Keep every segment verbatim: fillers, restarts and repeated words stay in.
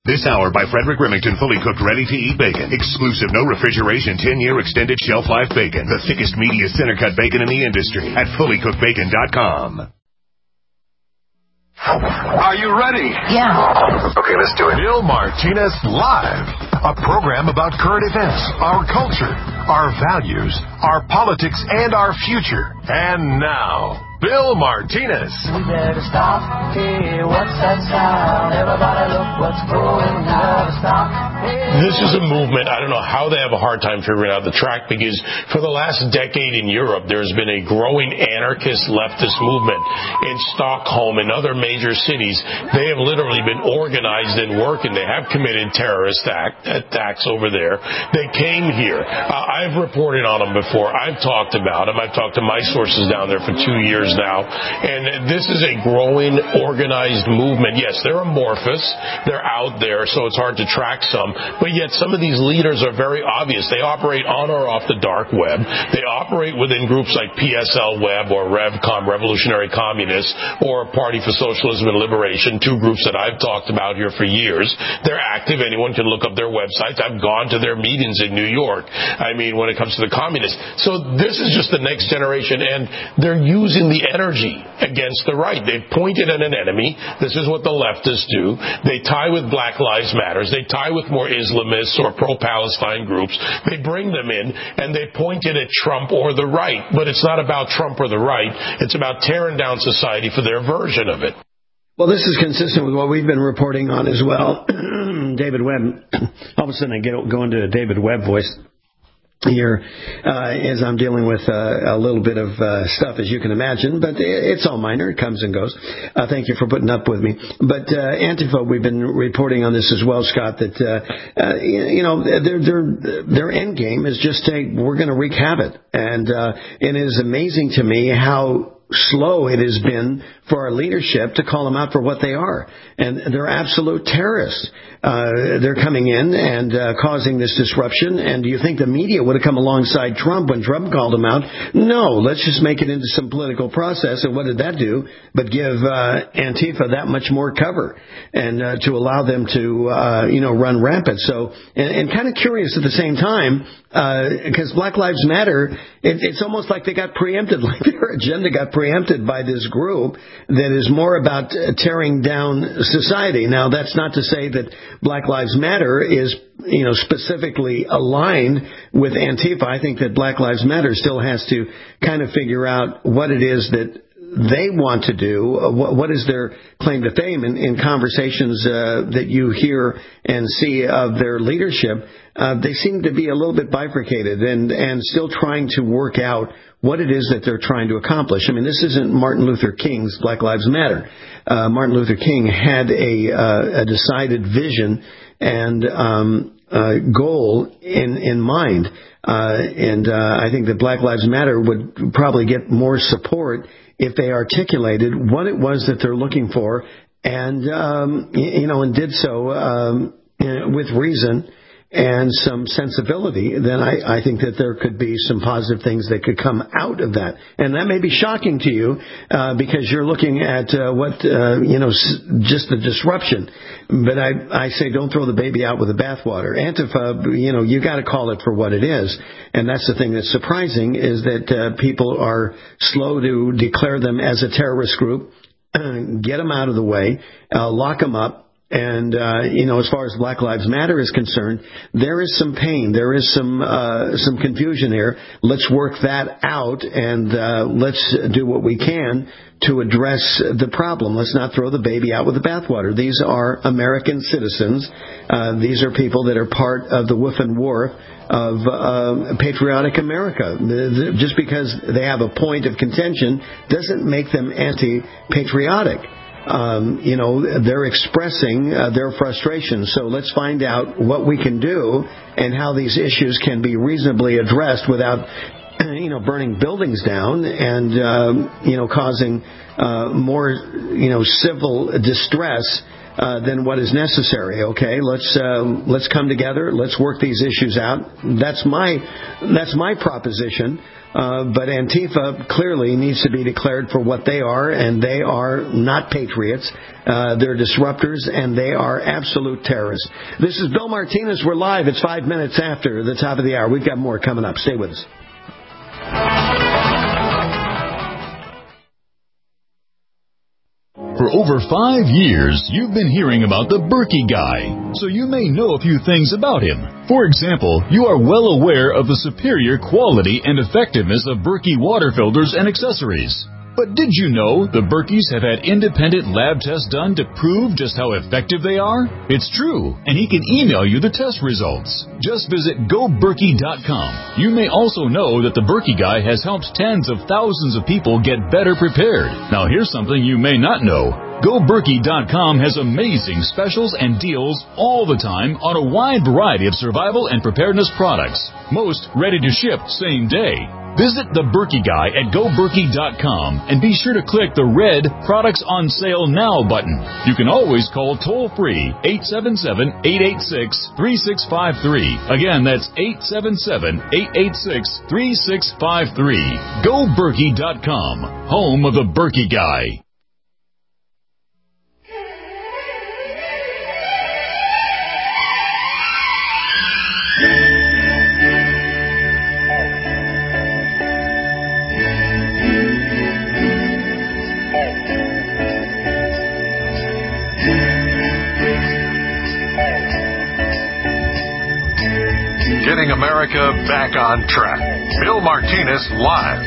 This hour by Frederick Remington, fully cooked, ready-to-eat bacon. Exclusive, no refrigeration, ten-year extended shelf life bacon. The thickest, meatiest, center-cut bacon in the industry at fully cooked bacon dot com. Are you ready? Yeah. Okay, let's do it. Bill Martinez Live, a program about current events, our culture, our values, our politics, and our future. And now, Bill Martinez. We better stop. Hey, what's that sound? Everybody look what's going on. Stop. Hey. This is a movement. I don't know how they have a hard time figuring out the track, because for the last decade in Europe, there's been a growing anarchist leftist movement. In Stockholm and other major cities, they have literally been organized and working. They have committed terrorist act, attacks over there. They came here. Uh, I've reported on them before. I've talked about them. I've talked to my sources down there for two years now, and this is a growing organized movement. Yes, they're amorphous, they're out there, so it's hard to track some, but yet some of these leaders are very obvious. They operate on or off the dark web. They operate within groups like P S L Web or RevCom, Revolutionary Communists, or Party for Socialism and Liberation, two groups that I've talked about here for years. They're active. Anyone can look up their websites. I've gone to their meetings in New York, I mean, when it comes to the communists. So this is just the next generation, and they're using the energy against the right. They've pointed at an enemy. This is what the leftists do. They tie with Black Lives Matter. They tie with more Islamists or pro-Palestine groups. They bring them in, and they point it at Trump or the right. But it's not about Trump or the right. It's about tearing down society for their version of it. Well, this is consistent with what we've been reporting on as well. David Webb, all of a sudden I get, go into a David Webb voice here uh, as I'm dealing with uh, a little bit of uh, stuff, as you can imagine, but it's all minor. It comes and goes. Uh, thank you for putting up with me. But uh, Antifa, we've been reporting on this as well, Scott, that, uh, uh, you know, their, their, their end game is just say, we're going to wreak havoc. And uh, it is amazing to me how slow it has been for our leadership to call them out for what they are. And they're absolute terrorists. Uh, they're coming in and uh, causing this disruption. And do you think the media would have come alongside Trump when Trump called them out? No, let's just make it into some political process. And what did that do? But give uh, Antifa that much more cover and uh, to allow them to, uh, you know, run rampant. So, and, and kind of curious at the same time, because uh, Black Lives Matter, it, it's almost like they got preempted, like their agenda got preempted by this group that is more about uh, tearing down society. Now, that's not to say that Black Lives Matter is, you know, specifically aligned with Antifa. I think that Black Lives Matter still has to kind of figure out what it is that they want to do, uh, what, what is their claim to fame in, in conversations uh, that you hear and see of their leadership. Uh, they seem to be a little bit bifurcated and, and still trying to work out what it is that they're trying to accomplish. I mean, this isn't Martin Luther King's Black Lives Matter. Uh, Martin Luther King had a, uh, a decided vision and um, uh, goal in, in mind. Uh, and uh, I think that Black Lives Matter would probably get more support if they articulated what it was that they're looking for and, um, you know, and did so um, with reason and some sensibility, then I, I think that there could be some positive things that could come out of that. And that may be shocking to you uh, because you're looking at uh, what, uh, you know, s- just the disruption. But I, I say don't throw the baby out with the bathwater. Antifa, you know, you got to call it for what it is. And that's the thing that's surprising is that uh, people are slow to declare them as a terrorist group, get them out of the way, uh, lock them up. And, uh, you know, as far as Black Lives Matter is concerned, there is some pain. There is some, uh, some confusion here. Let's work that out and, uh, let's do what we can to address the problem. Let's not throw the baby out with the bathwater. These are American citizens. Uh, these are people that are part of the woof and woof of uh, patriotic America. Just because they have a point of contention doesn't make them anti-patriotic. Um, you know, they're expressing uh, their frustration. So let's find out what we can do and how these issues can be reasonably addressed without, you know, burning buildings down and, um, you know, causing uh, more, you know, civil distress uh, than what is necessary. Okay, let's uh, let's come together. Let's work these issues out. That's my that's my proposition. Uh, but Antifa clearly needs to be declared for what they are, and they are not patriots. Uh, they're disruptors, and they are absolute terrorists. This is Bill Martinez. We're live. It's five minutes after the top of the hour. We've got more coming up. Stay with us. For over five years, you've been hearing about the Berkey Guy, so you may know a few things about him. For example, you are well aware of the superior quality and effectiveness of Berkey water filters and accessories. But did you know the Berkeys have had independent lab tests done to prove just how effective they are? It's true, and he can email you the test results. Just visit go berkey dot com. You may also know that the Berkey Guy has helped tens of thousands of people get better prepared. Now here's something you may not know. go berkey dot com has amazing specials and deals all the time on a wide variety of survival and preparedness products. Most ready to ship same day. Visit the Berkey Guy at go berkey dot com and be sure to click the red Products on Sale Now button. You can always call toll-free eight seven seven, eight eight six, three six five three. Again, that's eight seven seven, eight eight six, three six five three. go berkey dot com, home of the Berkey Guy. Getting America back on track. Bill Martinez live.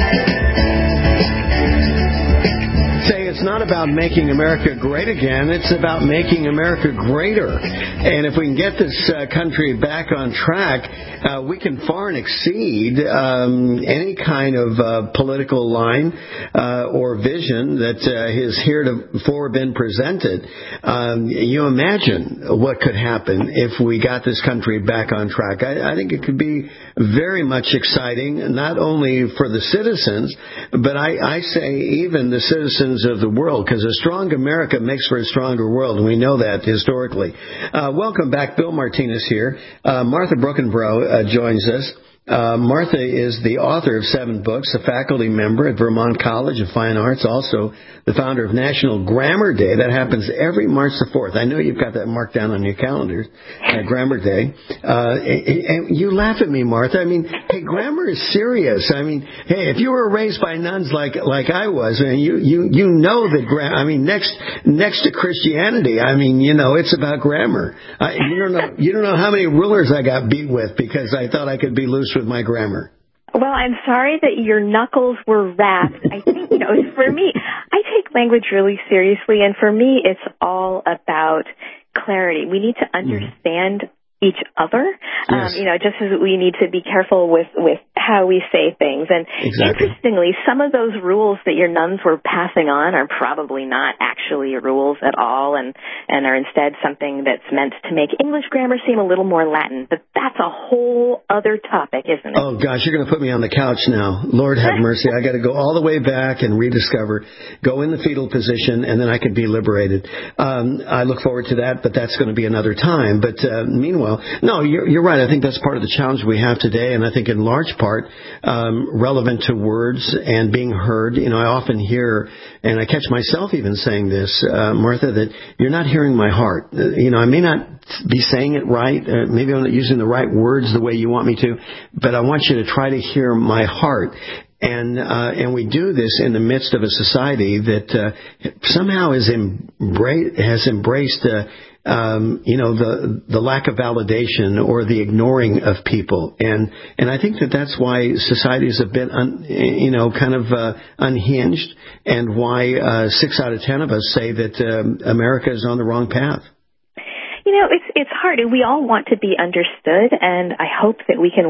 Say it's not about making America great again. It's about making America greater. And if we can get this uh, country back on track, uh, we can far and exceed um, any kind of uh, political line uh, or vision that uh, has heretofore been presented. Um, you imagine what could happen if we got this country back on track. I, I think it could be very much exciting, not only for the citizens, but I, I say even the citizens of the world, because a strong America makes for a stronger world, and we know that historically. Uh, welcome back. Bill Martinez here. Uh, Martha Brookenbrough uh, joins us. Uh, Martha is the author of seven books, a faculty member at Vermont College of Fine Arts, also the founder of National Grammar Day. That happens every March the fourth. I know you've got that marked down on your calendars, uh, Grammar Day. Uh, and, and you laugh at me, Martha. I mean, hey, grammar is serious. I mean, hey, if you were raised by nuns like like I was, and you you you know that gra- I mean, next next to Christianity, I mean, you know, it's about grammar. Uh, you don't know you don't know how many rulers I got beat with because I thought I could be loose with my grammar. Well, I'm sorry that your knuckles were wrapped. I think, you know, for me, I take language really seriously, and for me, it's all about clarity. We need to understand mm. each other, yes. um, you know, just as we need to be careful with, with how we say things. And exactly. Interestingly, some of those rules that your nuns were passing on are probably not actually rules at all, and, and are instead something that's meant to make English grammar seem a little more Latin. But that's a whole other topic, isn't it? Oh, gosh, you're going to put me on the couch now. Lord have mercy. I got to go all the way back and rediscover, go in the fetal position, and then I could be liberated. Um, I look forward to that, but that's going to be another time. But uh, meanwhile, no, you're, you're right. I think that's part of the challenge we have today, and I think in large part um, relevant to words and being heard. You know, I often hear, and I catch myself even saying this, uh, Martha, that you're not hearing my heart. Uh, you know, I may not be saying it right. Uh, maybe I'm not using the right words the way you want me to, but I want you to try to hear my heart. And uh, and we do this in the midst of a society that uh, somehow is embra- has embraced, uh, um, you know, the the lack of validation or the ignoring of people. And and I think that that's why society is a bit, un, you know, kind of uh, unhinged, and why uh, six out of ten of us say that um, America is on the wrong path. You know, it's it's hard. We all want to be understood, and I hope that we can work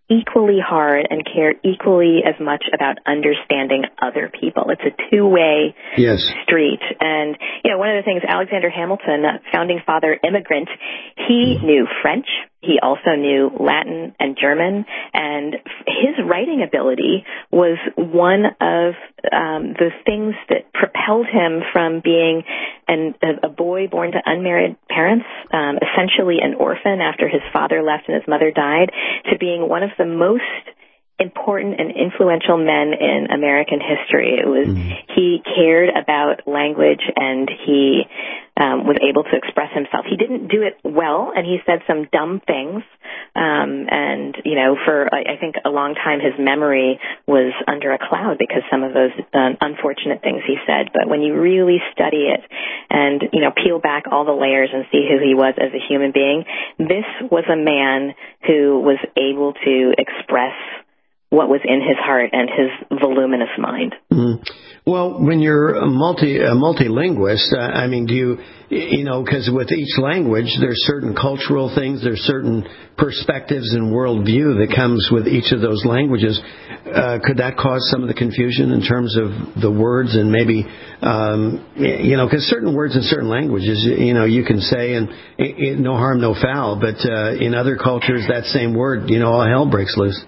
equally hard and care equally as much about understanding other people. It's a two-way yes. street. And, you know, one of the things, Alexander Hamilton, a founding father immigrant, he mm. knew French. He also knew Latin and German, and his writing ability was one of um, the things that propelled him from being an, a, a boy born to unmarried parents, um, essentially an orphan after his father left and his mother died, to being one of the most important and influential men in American history. It was mm-hmm. he cared about language, and he um, was able to express himself. He didn't do it well, and he said some dumb things. Um, and you know, for I, I think a long time, his memory was under a cloud because some of those uh, unfortunate things he said. But when you really study it and you know peel back all the layers and see who he was as a human being, this was a man who was able to express what was in his heart and his voluminous mind. Mm. Well, when you're a multi a multilinguist, uh, I mean, do you, you know, because with each language, there's certain cultural things, there's certain perspectives and worldview that comes with each of those languages. Uh, could that cause some of the confusion in terms of the words and maybe, um, you know, because certain words in certain languages, you know, you can say and it, it, no harm, no foul, but uh, in other cultures, that same word, you know, all hell breaks loose.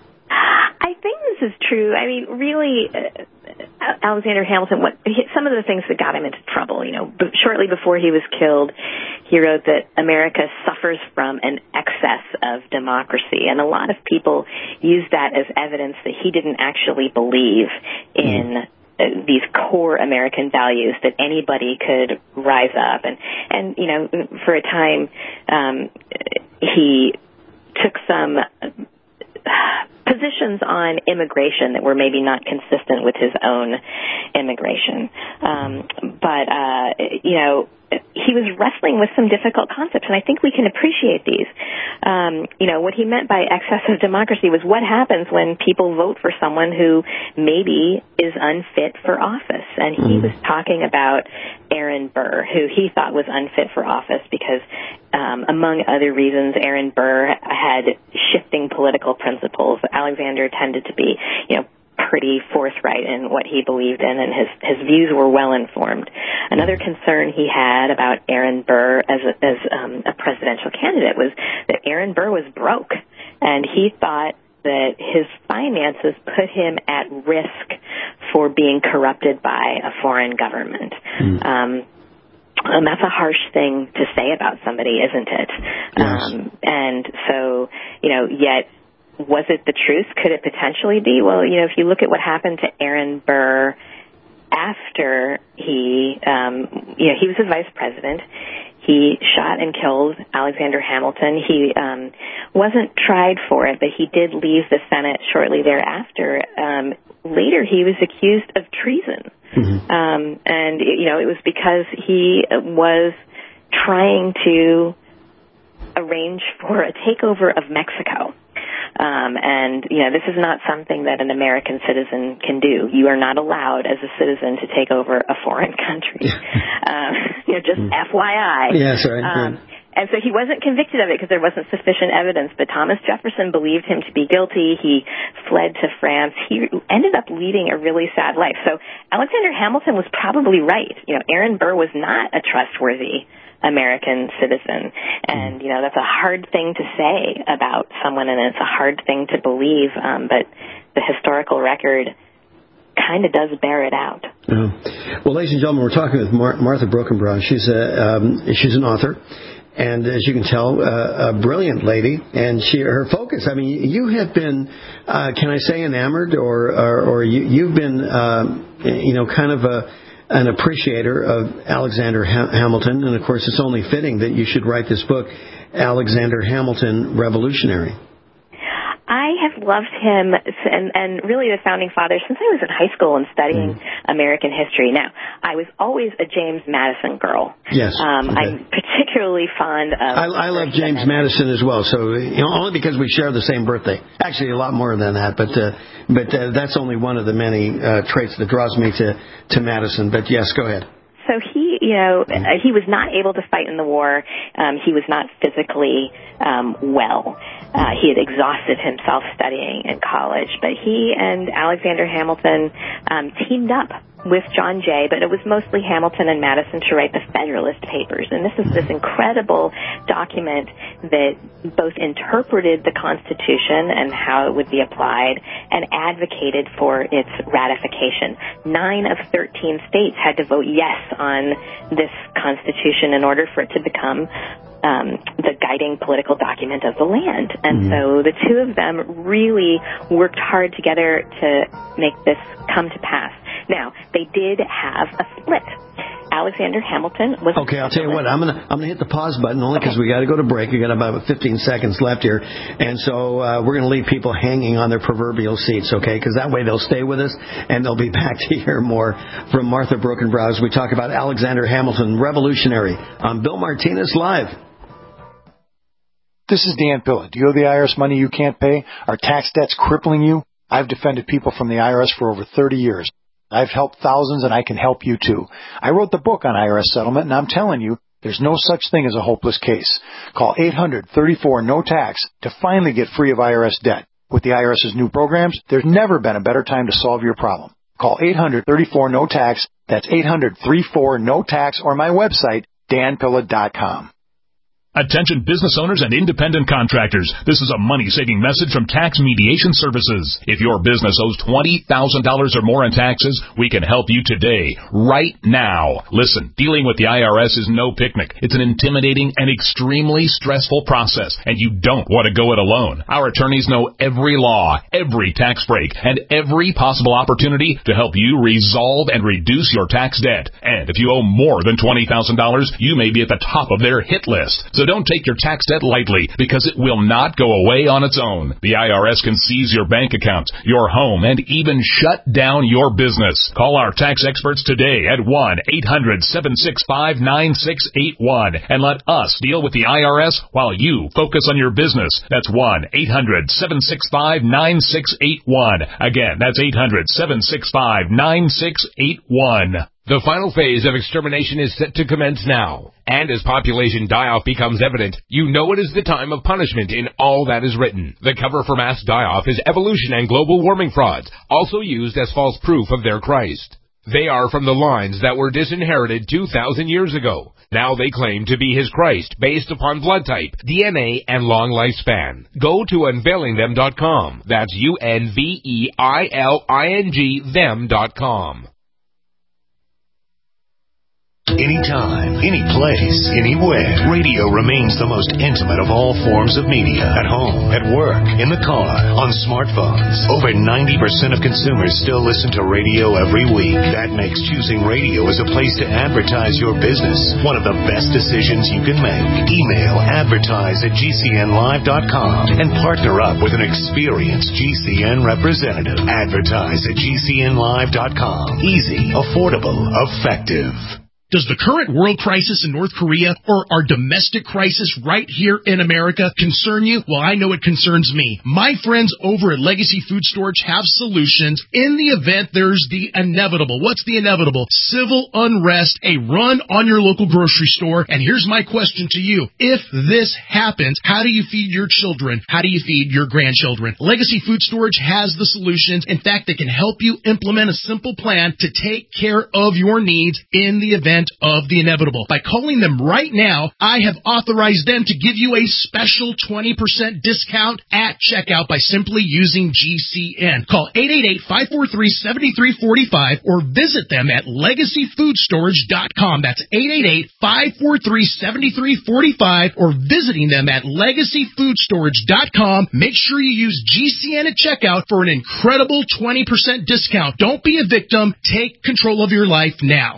Is true. I mean, really, uh, Alexander Hamilton, what, some of the things that got him into trouble, you know, b- shortly before he was killed, he wrote that America suffers from an excess of democracy. And a lot of people use that as evidence that he didn't actually believe in uh, these core American values, that anybody could rise up. And, and you know, for a time, um, he took some Uh, positions on immigration that were maybe not consistent with his own immigration. Um, but, uh, you know, he was wrestling with some difficult concepts, and I think we can appreciate these. Um, you know, what he meant by excessive democracy was what happens when people vote for someone who maybe is unfit for office. And he was talking about Aaron Burr, who he thought was unfit for office because, um, among other reasons, Aaron Burr had shifting political principles. Alexander tended to be, you know, pretty forthright in what he believed in, and his, his views were well informed. Another concern he had about Aaron Burr as a, as um, a presidential candidate was that Aaron Burr was broke, and he thought that his finances put him at risk for being corrupted by a foreign government. Mm. Um, And that's a harsh thing to say about somebody, isn't it? Yes. Um, and so, you know, yet, was it the truth? Could it potentially be? Well, you know, if you look at what happened to Aaron Burr after he, um, you know, he was the vice president. He shot and killed Alexander Hamilton. He um, wasn't tried for it, but he did leave the Senate shortly thereafter. Um, later, he was accused of treason. Mm-hmm. Um, and, you know, it was because he was trying to arrange for a takeover of Mexico. Um, and, you know, this is not something that an American citizen can do. You are not allowed as a citizen to take over a foreign country. um, you know, just mm. F Y I. Yes, right. Um, and so he wasn't convicted of it because there wasn't sufficient evidence. But Thomas Jefferson believed him to be guilty. He fled to France. He ended up leading a really sad life. So Alexander Hamilton was probably right. You know, Aaron Burr was not a trustworthy American citizen. And, you know, that's a hard thing to say about someone, and it's a hard thing to believe, um, but the historical record kind of does bear it out. Yeah. Well, ladies and gentlemen, we're talking with Mar- Martha Brockenbrough. She's a, um, she's an author. And as you can tell, uh, a brilliant lady, and she, her focus. I mean, you have been, uh, can I say, enamored, or or, or you, you've been, uh, you know, kind of a an appreciator of Alexander ha- Hamilton, and of course, it's only fitting that you should write this book, Alexander Hamilton, Revolutionary. I have loved him and, and really the Founding Fathers since I was in high school and studying mm. American history. Now, I was always a James Madison girl. Yes. Um, okay. I'm particularly fond of... I, I love James Madison as well, so you know, only because we share the same birthday. Actually, a lot more than that, but uh, but uh, that's only one of the many uh, traits that draws me to, to Madison. But yes, go ahead. So he, you know, mm. he was not able to fight in the war. Um, he was not physically um, well. Uh, he had exhausted himself studying in college, but he and Alexander Hamilton um, teamed up with John Jay, but it was mostly Hamilton and Madison to write the Federalist Papers. And this is this incredible document that both interpreted the Constitution and how it would be applied and advocated for its ratification. Nine of thirteen states had to vote yes on this Constitution in order for it to become Um, the guiding political document of the land. And mm-hmm. so the two of them really worked hard together to make this come to pass. Now, they did have a split. Alexander Hamilton was... Okay, I'll tell you what, I'm going to I'm gonna hit the pause button only because okay. we got to go to break. We got about fifteen seconds left here. And so uh, we're going to leave people hanging on their proverbial seats, okay? Because that way they'll stay with us and they'll be back to hear more from Martha Brookenbrough as we talk about Alexander Hamilton, revolutionary, on Bill Martinez Live. This is Dan Pilla. Do you owe the I R S money you can't pay? Are tax debts crippling you? I've defended people from the I R S for over thirty years. I've helped thousands, and I can help you, too. I wrote the book on I R S settlement, and I'm telling you, there's no such thing as a hopeless case. Call eight hundred, thirty-four, no tax to finally get free of I R S debt. With the I R S's new programs, there's never been a better time to solve your problem. Call eight hundred, thirty-four, no tax. That's eight hundred, thirty-four, no tax, or my website, dan pilla dot com. Attention business owners and independent contractors. This is a money-saving message from Tax Mediation Services. If your business owes twenty thousand dollars or more in taxes, we can help you today, right now. Listen, dealing with the I R S is no picnic. It's an intimidating and extremely stressful process, and you don't want to go it alone. Our attorneys know every law, every tax break, and every possible opportunity to help you resolve and reduce your tax debt. And if you owe more than twenty thousand dollars, you may be at the top of their hit list. So don't take your tax debt lightly, because it will not go away on its own. The I R S can seize your bank account, your home, and even shut down your business. Call our tax experts today at one eight hundred, seven six five, nine six eight one and let us deal with the I R S while you focus on your business. That's one eight hundred, seven six five, nine six eight one. Again, that's eight hundred, seven six five, nine six eight one. The final phase of extermination is set to commence now. And as population die-off becomes evident, you know it is the time of punishment in all that is written. The cover for mass die-off is evolution and global warming frauds, also used as false proof of their Christ. They are from the lines that were disinherited two thousand years ago. Now they claim to be his Christ based upon blood type, D N A, and long lifespan. Go to unveiling them dot com. That's U N V E I L I N G them dot com. Anytime, any place, anywhere, radio remains the most intimate of all forms of media. At home, at work, in the car, on smartphones. Over ninety percent of consumers still listen to radio every week. That makes choosing radio as a place to advertise your business one of the best decisions you can make. Email advertise at G C N live dot com and partner up with an experienced G C N representative. Advertise at G C N live dot com. Easy, affordable, effective. Does the current world crisis in North Korea or our domestic crisis right here in America concern you? Well, I know it concerns me. My friends over at Legacy Food Storage have solutions in the event there's the inevitable. What's the inevitable? Civil unrest, a run on your local grocery store. And here's my question to you. If this happens, how do you feed your children? How do you feed your grandchildren? Legacy Food Storage has the solutions. In fact, they can help you implement a simple plan to take care of your needs in the event of the inevitable. By calling them right now, I have authorized them to give you a special twenty percent discount at checkout by simply using G C N. Call eight eight eight, five four three, seven three four five or visit them at legacy food storage dot com. That's eight eight eight, five four three, seven three four five or visiting them at legacy food storage dot com. Make sure you use G C N at checkout for an incredible twenty percent discount. Don't be a victim. Take control of your life now.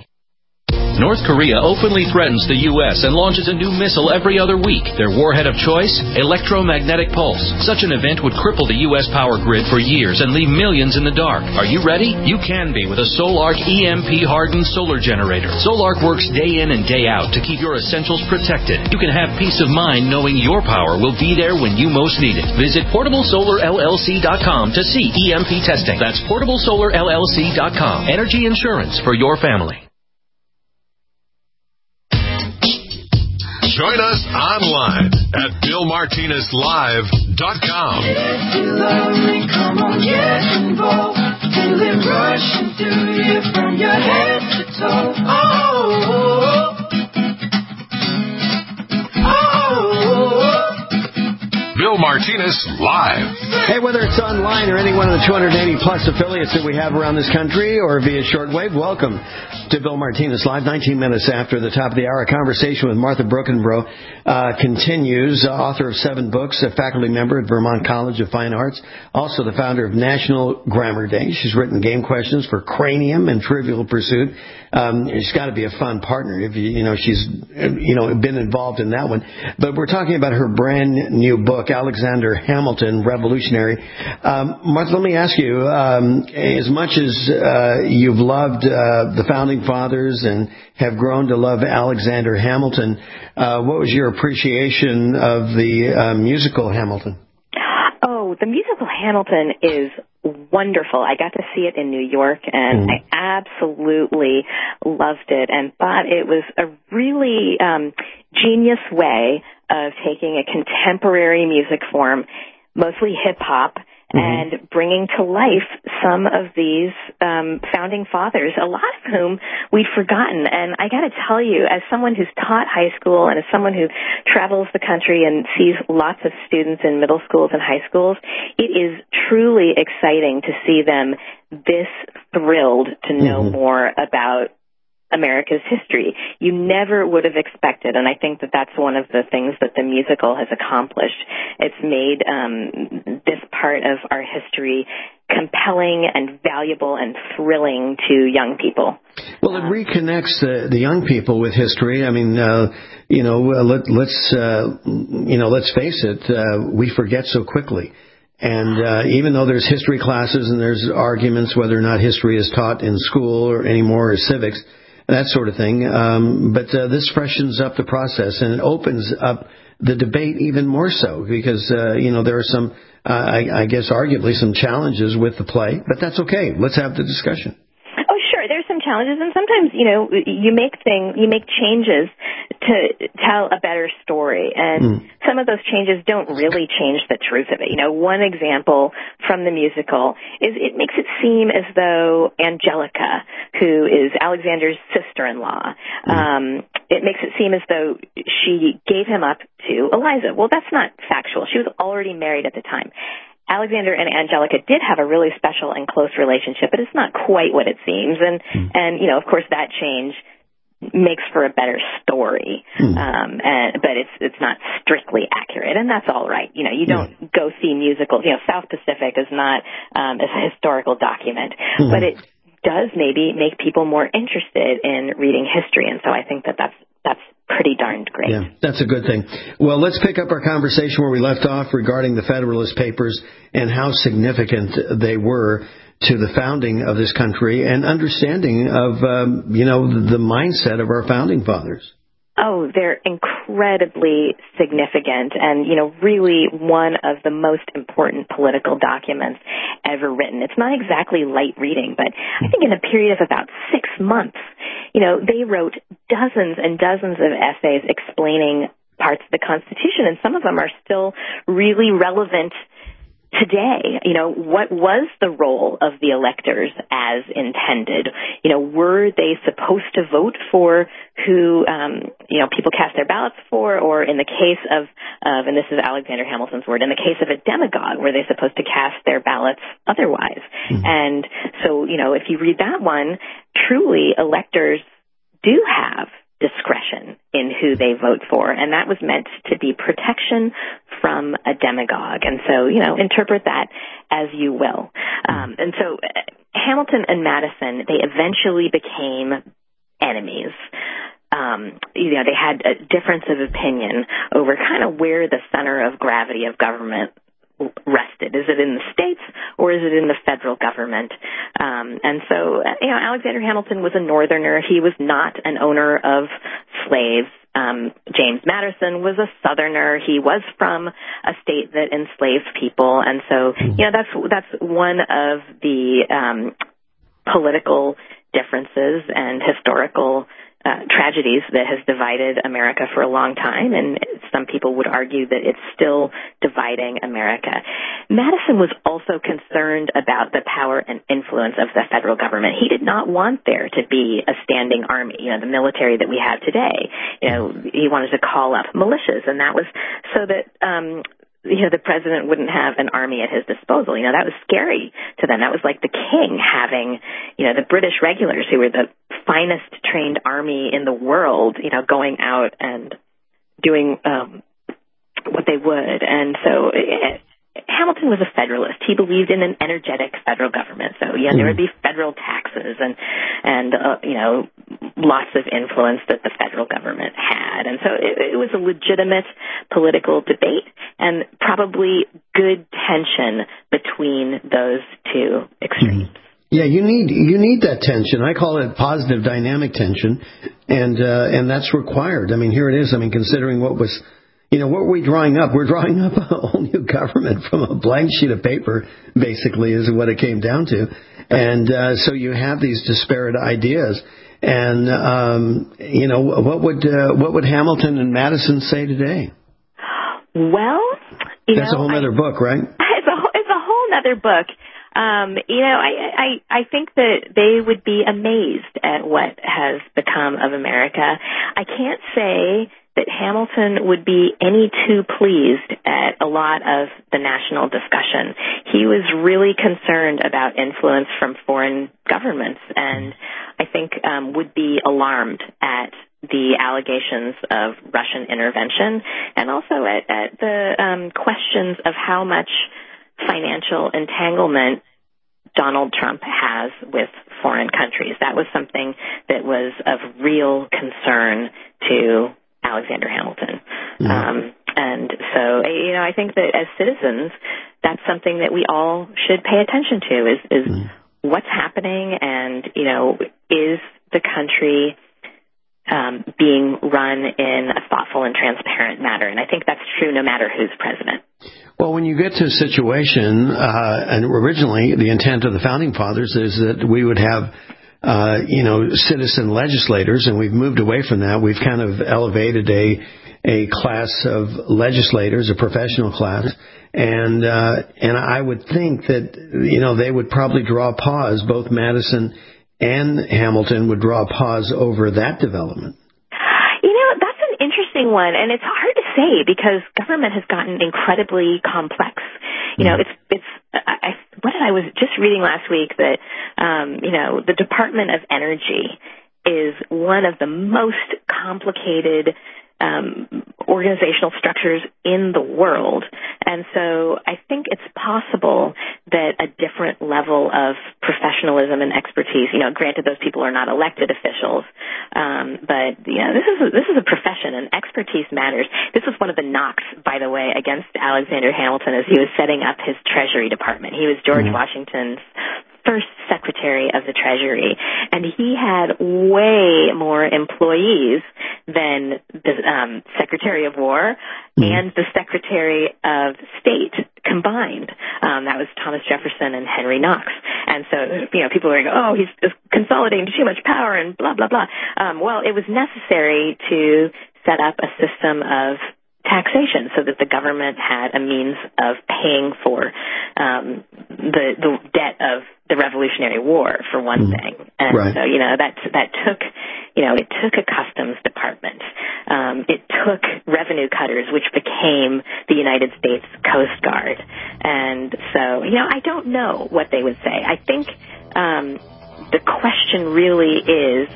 North Korea openly threatens the U S and launches a new missile every other week. Their warhead of choice? Electromagnetic pulse. Such an event would cripple the U S power grid for years and leave millions in the dark. Are you ready? You can be with a Solark E M P-hardened solar generator. Solark works day in and day out to keep your essentials protected. You can have peace of mind knowing your power will be there when you most need it. Visit portable solar L L C dot com to see E M P testing. That's portable solar L L C dot com. Energy insurance for your family. Join us online at bill martinez live dot com. Come on, get involved. Feel it rushing through you from your head to toe. Oh, Bill Martinez Live. Hey, whether it's online or any one of the two hundred eighty plus affiliates that we have around this country or via shortwave, welcome to Bill Martinez Live. nineteen minutes after the top of the hour, a conversation with Martha Brookenbrough uh, continues. Uh, author of seven books, a faculty member at Vermont College of Fine Arts, also the founder of National Grammar Day. She's written game questions for Cranium and Trivial Pursuit. Um, she's got to be a fun partner if you, you know she's you know been involved in that one. But we're talking about her brand new book, Alexander Hamilton, Revolutionary. Um, Martha, let me ask you: um, as much as uh, you've loved uh, the founding fathers and have grown to love Alexander Hamilton, uh, what was your appreciation of the uh, musical Hamilton? Oh, the musical Hamilton is wonderful. I got to see it in New York, and mm. I absolutely loved it and thought it was a really um, genius way of taking a contemporary music form, mostly hip-hop, mm-hmm. and bringing to life some of these um, founding fathers, a lot of whom we'd forgotten. And I got to tell you, as someone who's taught high school and as someone who travels the country and sees lots of students in middle schools and high schools, it is truly exciting to see them this thrilled to know mm-hmm. more about America's history. You never would have expected, and I think that that's one of the things that the musical has accomplished. It's made um, this part of our history compelling and valuable and thrilling to young people. Well, it reconnects the, the young people with history. I mean, uh, you know, uh, let, let's uh, you know, let's face it, uh, we forget so quickly. And uh, even though there's history classes and there's arguments whether or not history is taught in school or anymore or civics, that sort of thing. Um, but uh, this freshens up the process and it opens up the debate even more so because, uh, you know, there are some, uh, I, I guess, arguably some challenges with the play. But that's okay. Let's have the discussion. Oh, sure. There's some challenges. And sometimes, you know, you make things, you make changes to tell a better story. And mm. some of those changes don't really change the truth of it. You know, one example from the musical is it makes it seem as though Angelica, who is Alexander's sister-in-law, mm. um, it makes it seem as though she gave him up to Eliza. Well, that's not factual. She was already married at the time. Alexander and Angelica did have a really special and close relationship, but it's not quite what it seems. And, mm. and you know, of course, that change makes for a better story, mm. um, and, but it's it's not strictly accurate, and that's all right. You know, you don't yeah. go see musicals. You know, South Pacific is not um, is a historical document, mm. but it does maybe make people more interested in reading history, and so I think that that's that's pretty darned great. Yeah, that's a good thing. Well, let's pick up our conversation where we left off regarding the Federalist Papers and how significant they were to the founding of this country and understanding of, um, you know, the mindset of our founding fathers. Oh, they're incredibly significant and, you know, really one of the most important political documents ever written. It's not exactly light reading, but I think in a period of about six months, you know, they wrote dozens and dozens of essays explaining parts of the Constitution, and some of them are still really relevant today. You know, what was the role of the electors as intended? You know, were they supposed to vote for who, um, you know, people cast their ballots for, or in the case of, of, and this is Alexander Hamilton's word, in the case of a demagogue, were they supposed to cast their ballots otherwise? Mm-hmm. And so, you know, if you read that one, truly electors do have discretion in who they vote for, and that was meant to be protection from a demagogue. And so, you know, interpret that as you will. Um, and so uh, Hamilton and Madison, they eventually became enemies. Um, you know, they had a difference of opinion over kind of where the center of gravity of government rested. Is it in the states or is it in the federal government? Um, and so, you know, Alexander Hamilton was a Northerner. He was not an owner of slaves. Um, James Madison was a Southerner. He was from a state that enslaved people. And so, you know, that's, that's one of the um, political differences and historical uh, tragedies that has divided America for a long time, and some people would argue that it's still dividing America. Madison was also concerned about the power and influence of the federal government. He did not want there to be a standing army, you know, the military that we have today. You know, he wanted to call up militias, and that was so that um, you know, the president wouldn't have an army at his disposal. You know, that was scary to them. That was like the king having, you know, the British regulars, who were the finest trained army in the world, you know, going out and doing um, what they would. And so it, Hamilton was a federalist. He believed in an energetic federal government. So, yeah, there would be federal taxes and, and uh, you know, lots of influence that the federal government had. And so it, it was a legitimate political debate and probably good tension between those two extremes. Mm-hmm. Yeah, you need you need that tension. I call it positive dynamic tension, and uh, and that's required. I mean, here it is. I mean, considering what was, you know, what were we drawing up? We're drawing up a whole new government from a blank sheet of paper, basically, is what it came down to. And uh, so you have these disparate ideas. And, um, you know, what would uh, what would Hamilton and Madison say today? Well, you That's know, a whole other book, right? It's a, it's a whole other book. Um, you know, I, I, I think that they would be amazed at what has become of America. I can't say that Hamilton would be any too pleased at a lot of the national discussion. He was really concerned about influence from foreign governments, and I think um, would be alarmed at the allegations of Russian intervention, and also at, at the um, questions of how much financial entanglement Donald Trump has with foreign countries. That was something that was of real concern to Alexander Hamilton. Mm-hmm. Um, and so, you know, I think that as citizens, that's something that we all should pay attention to is, is mm-hmm. what's happening and, you know, is the country um, being run in a thoughtful and transparent manner. And I think that's true no matter who's president. Well, when you get to a situation, uh, and originally the intent of the Founding Fathers is that we would have, uh, you know, citizen legislators, and we've moved away from that. We've kind of elevated a a class of legislators, a professional class, and uh, and I would think that, you know, they would probably draw a pause. Both Madison and Hamilton would draw a pause over that development. You know, that's an interesting one, and it's hard to say because government has gotten incredibly complex. You know, it's it's. I, what did I was just reading last week that um, you know, the Department of Energy is one of the most complicated um, organizational structures in the world, and so I think it's possible that a different level of professionalism and expertise. You know, granted, those people are not elected officials, um, but you know, this is a, this is a profession, and expertise matters. This was one of the knocks, by the way, against Alexander Hamilton as he was setting up his Treasury Department. He was George mm-hmm. Washington's first Secretary of the Treasury, and he had way more employees than the um, Secretary of War mm-hmm. and the Secretary of State combined. Um, that was Thomas Jefferson and Henry Knox. And so, you know, people were like, oh, he's consolidating too much power and blah, blah, blah. Um, well, it was necessary to set up a system of taxation so that the government had a means of paying for um, the the debt of the Revolutionary War, for one thing. And right. so, you know, that that took, you know, it took a customs department. Um, it took revenue cutters, which became the United States Coast Guard. And so, you know, I don't know what they would say. I think um, the question really is,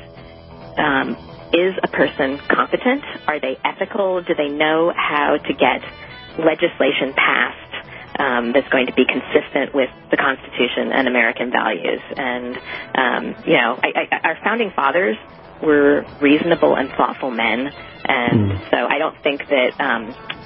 um, is a person competent? Are they ethical? Do they know how to get legislation passed um, that's going to be consistent with the Constitution and American values? And, um, you know, I, I, our founding fathers were reasonable and thoughtful men. And mm. so I don't think that, um,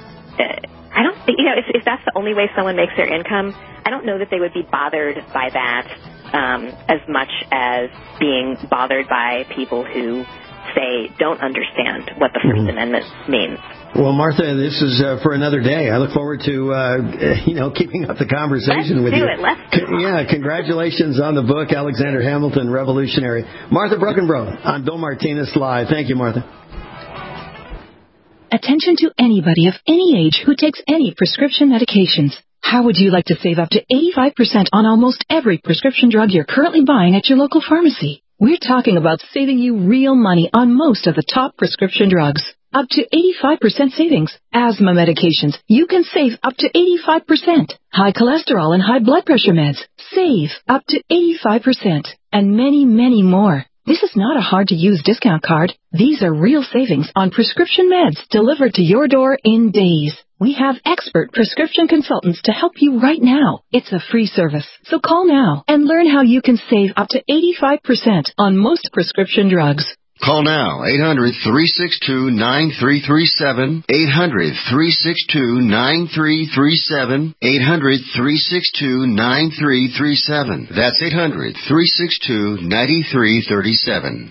I don't think, you know, if, if that's the only way someone makes their income, I don't know that they would be bothered by that um, as much as being bothered by people who say don't understand what the First mm-hmm. Amendment means. Well, Martha, this is uh, for another day. I look forward to, uh, you know, keeping up the conversation Let's with do you. It. Let's do it. Yeah, congratulations on the book, Alexander Hamilton, Revolutionary. Martha Brockenbrough on Bill Martinez Live. Thank you, Martha. Attention to anybody of any age who takes any prescription medications. How would you like to save up to eighty-five percent on almost every prescription drug you're currently buying at your local pharmacy? We're talking about saving you real money on most of the top prescription drugs. Up to eighty-five percent savings. Asthma medications, you can save up to eighty-five percent. High cholesterol and high blood pressure meds, save up to eighty-five percent. And many, many more. This is not a hard-to-use discount card. These are real savings on prescription meds delivered to your door in days. We have expert prescription consultants to help you right now. It's a free service. So call now and learn how you can save up to eighty-five percent on most prescription drugs. Call now, eight hundred, three six two, nine three three seven, eight hundred, three six two, nine three three seven, eight hundred, three six two, nine three three seven. That's eight hundred, three six two, nine three three seven.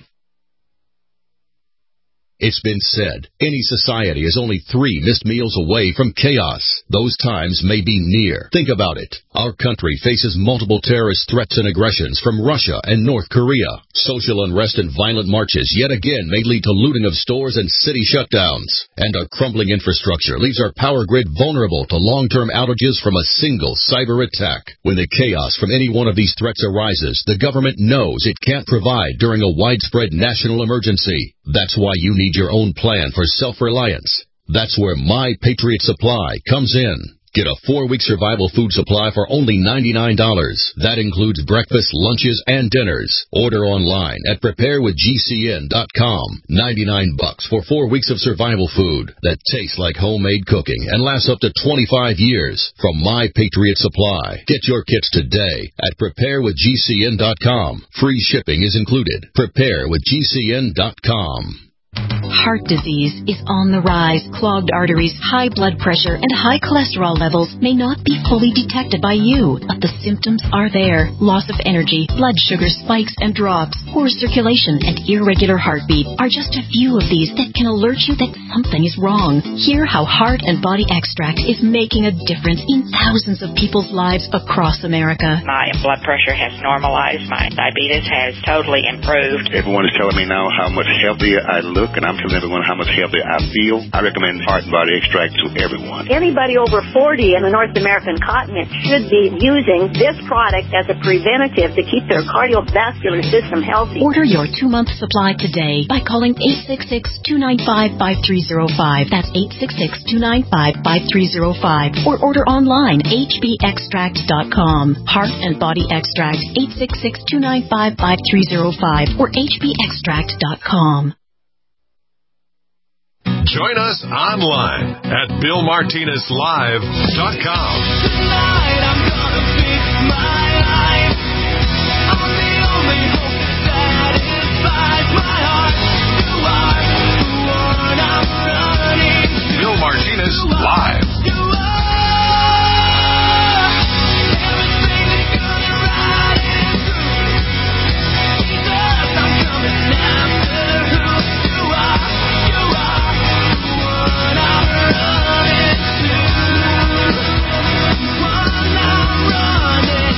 It's been said, any society is only three missed meals away from chaos. Those times may be near. Think about it. Our country faces multiple terrorist threats and aggressions from Russia and North Korea. Social unrest and violent marches yet again may lead to looting of stores and city shutdowns. And our crumbling infrastructure leaves our power grid vulnerable to long-term outages from a single cyber attack. When the chaos from any one of these threats arises, the government knows it can't provide during a widespread national emergency. That's why you need your own plan for self-reliance. That's where My Patriot Supply comes in. Get a four-week survival food supply for only ninety-nine dollars. That includes breakfast, lunches, and dinners. Order online at prepare with G C N dot com. ninety-nine bucks for four weeks of survival food that tastes like homemade cooking and lasts up to twenty-five years from My Patriot Supply. Get your kits today at prepare with G C N dot com. Free shipping is included. prepare with G C N dot com. Heart disease is on the rise. Clogged arteries, high blood pressure, and high cholesterol levels may not be fully detected by you, but the symptoms are there. Loss of energy, blood sugar spikes and drops, poor circulation, and irregular heartbeat are just a few of these that can alert you that something is wrong. Hear how Heart and Body Extract is making a difference in thousands of people's lives across America. My blood pressure has normalized. My diabetes has totally improved. Everyone is telling me now how much healthier I look, and I'm telling everyone how much healthier I feel. I recommend Heart and Body Extract to everyone. Anybody over forty in the North American continent should be using this product as a preventative to keep their cardiovascular system healthy. Order your two-month supply today by calling eight six six, two nine five, five three zero five. That's eight six six, two nine five, five three zero five. Or order online, H B extract dot com. Heart and Body Extract, eight six six, two nine five, five three zero five or H B extract dot com. Join us online at Bill Martinez Live dot com. Tonight I'm gonna fix my life. I'm the only hope that satisfies my heart. You are the one I'm running to. Bill Martinez Live. You are everything that's good and right and true. Jesus, I'm coming after who you are. You are the one I'm running to. One I'm running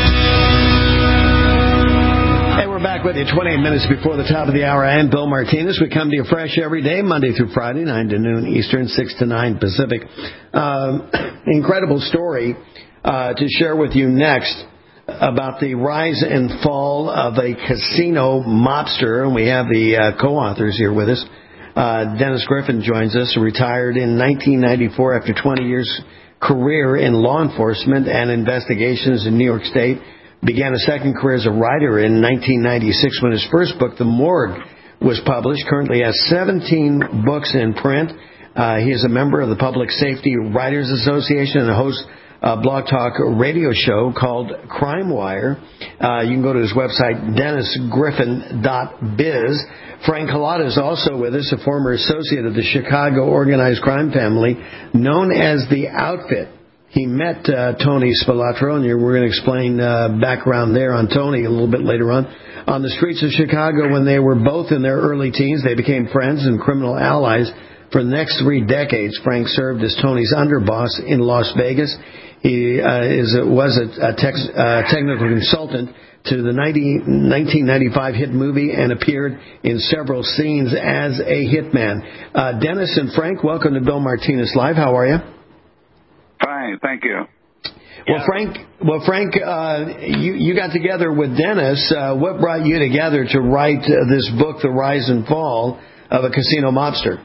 to. Hey, we're back with you twenty-eight minutes before the top of the hour. I am Bill Martinez. We come to you fresh every day, Monday through Friday, nine to noon Eastern, six to nine Pacific. Um, incredible story uh, to share with you next about the rise and fall of a casino mobster. And we have the uh, co-authors here with us. Uh, Dennis Griffin joins us, retired in nineteen ninety-four after twenty years career in law enforcement and investigations in New York State. Began a second career as a writer in nineteen ninety-six when his first book, The Morgue, was published. Currently has seventeen books in print. Uh, he is a member of the Public Safety Writers Association and a host a blog talk radio show called Crime Wire. Uh, you can go to his website, dennis griffin dot biz. Frank Collada is also with us, a former associate of the Chicago organized crime family known as The Outfit. He met uh, Tony Spilatro, and we're going to explain uh, background there on Tony a little bit later on. On the streets of Chicago when they were both in their early teens, they became friends and criminal allies. For the next three decades, Frank served as Tony's underboss in Las Vegas. He uh, is was a, a tex, uh, technical consultant to the nineteen ninety-five hit movie and appeared in several scenes as a hitman. Uh, Dennis and Frank, welcome to Bill Martinez Live. How are you? Fine, thank you. Well, Frank, well, Frank, uh, you, you got together with Dennis. Uh, what brought you together to write uh, this book, The Rise and Fall of a Casino Mobster?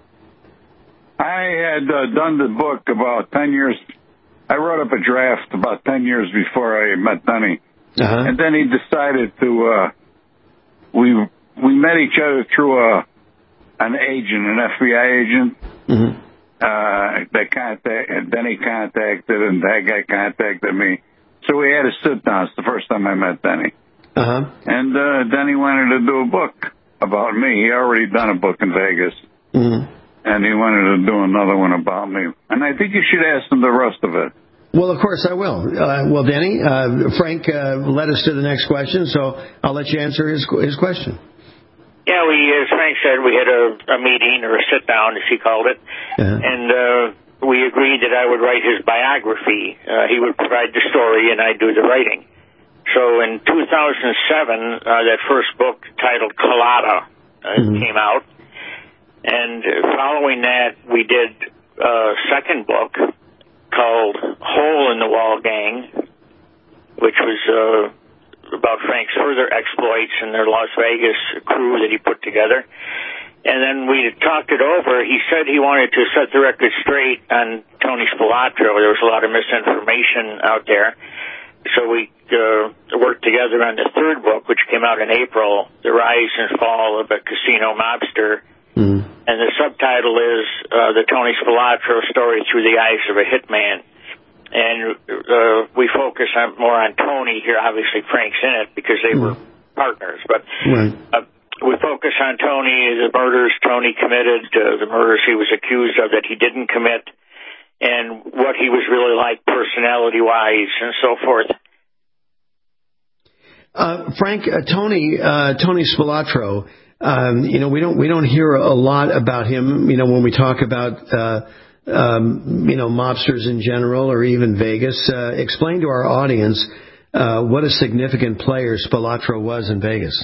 I had uh, done the book about ten years. I wrote up a draft about ten years before I met Denny. Uh-huh. And then he decided to, uh, we we met each other through a, an agent, an F B I agent. Mm-hmm. Uh, they contact, and then he contacted, and that guy contacted me. So we had a sit down. It's the first time I met Denny. Uh-huh. And uh, then he wanted to do a book about me. He already done a book in Vegas. Mm-hmm. And he wanted to do another one about me. And I think you should ask him the rest of it. Well, of course I will. Uh, well, Denny, uh, Frank uh, led us to the next question, so I'll let you answer his his question. Yeah, we, as Frank said, we had a, a meeting, or a sit-down, as he called it, uh-huh. and uh, we agreed that I would write his biography. Uh, he would provide the story, and I'd do the writing. So in two thousand seven, uh, that first book, titled Colada, uh, mm-hmm. came out, and following that, we did a second book called Hole in the Wall Gang, which was uh, about Frank's further exploits and their Las Vegas crew that he put together. And then we talked it over. He said he wanted to set the record straight on Tony Spilatro. There was a lot of misinformation out there. So we uh, worked together on the third book, which came out in April, The Rise and Fall of a Casino Mobster. Mm. And the subtitle is uh, The Tony Spilatro Story Through the Eyes of a Hitman. And uh, we focus on more on Tony here. Obviously, Frank's in it because they were partners. But right. uh, we focus on Tony, the murders Tony committed, uh, the murders he was accused of that he didn't commit, and what he was really like personality-wise and so forth. Uh, Frank, uh, Tony, uh, Tony Spilatro. Um, you know, we don't we don't hear a lot about him. You know, when we talk about uh, um, you know mobsters in general, or even Vegas. Uh, explain to our audience uh, what a significant player Spilatro was in Vegas.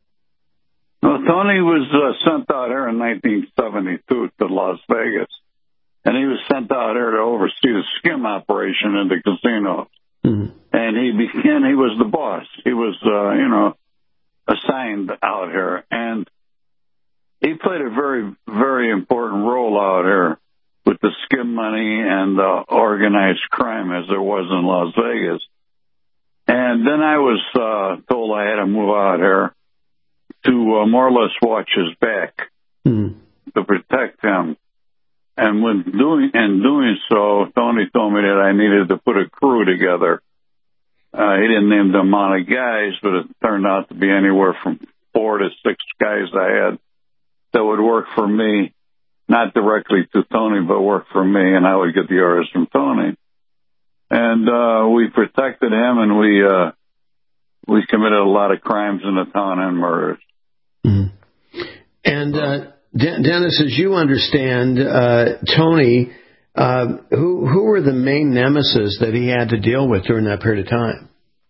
Well, Tony was uh, sent out here in nineteen seventy-two to Las Vegas, and he was sent out here to oversee the skim operation in the casinos. Mm-hmm. And he began. He was the boss. He was, uh, you know. assigned out here, and he played a very, very important role out here with the skim money and uh, organized crime as there was in Las Vegas. And then I was uh, told I had to move out here to uh, more or less watch his back, mm. to protect him. And when doing and doing so, Tony told me that I needed to put a crew together. Uh, he didn't name the amount of guys, but it turned out to be anywhere from four to six guys I had that would work for me, not directly to Tony, but work for me, and I would get the orders from Tony. And uh, we protected him, and we uh, we committed a lot of crimes in the town and murders. Mm-hmm. And uh, De- Dennis, as you understand, uh, Tony. Uh, who who were the main nemesis that he had to deal with during that period of time?